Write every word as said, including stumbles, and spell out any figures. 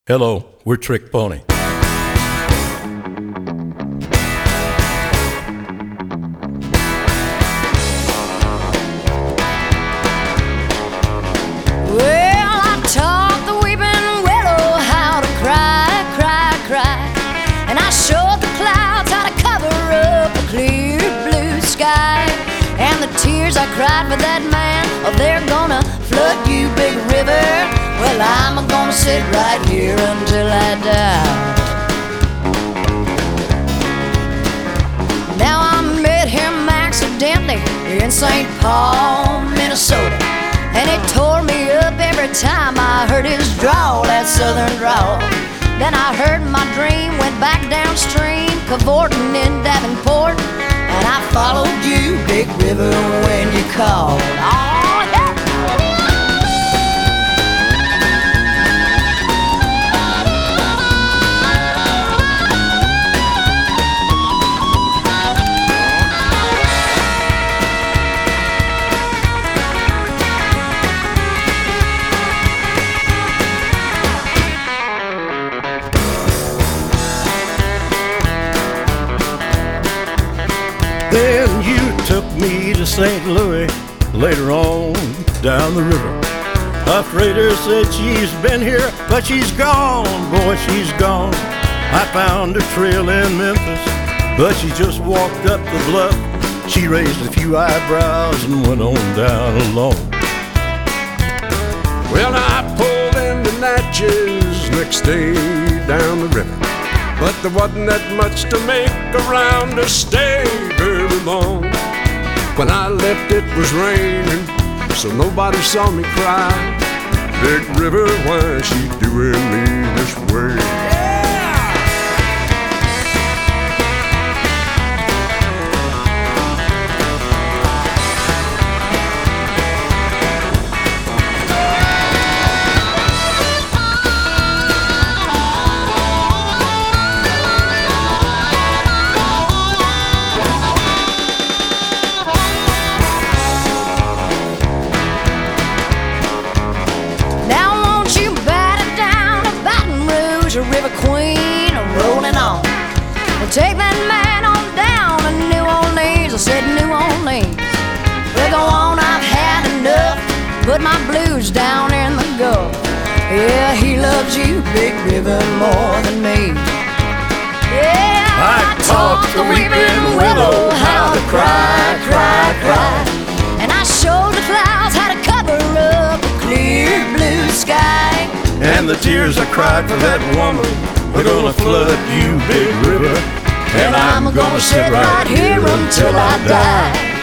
Hello, we're Trick Pony. Well, I taught the weeping willow how to cry, cry, cry. And I showed the clouds how to cover up a clear blue sky. And the tears I cried for that man, oh, they're gonna flood you, big river. Well, I'm gonna sit right here until I die. Now I met him accidentally in Saint Paul, Minnesota. And it tore me up every time I heard his drawl, that southern drawl. Then I heard my dream, went back downstream, cavorting in Davenport. And I followed you, big river, when you called. Oh, yeah. Then you took me to Saint Louis, later on down the river. A freighter said she's been here, but she's gone, boy, she's gone. I found her trail in Memphis, but she just walked up the bluff. She raised a few eyebrows and went on down alone. Well, I pulled into Natchez next day down the river, but there wasn't that much to make around to stay very long. When I left it was raining, so nobody saw me cry. Big river, why is she doing me this way? River Queen rolling on. Well, take that man on down to New Orleans. I said New Orleans. Well, go on, I've had enough. Put my blues down in the Gulf. Yeah, he loves you, big river, more than me. Yeah, I, I taught the weeping willow how to cry, cry, cry. And I showed the clouds how to cover up a clear blue sky. And the tears I cried for that woman are gonna flood you, big river. And I'm gonna sit right here until I die.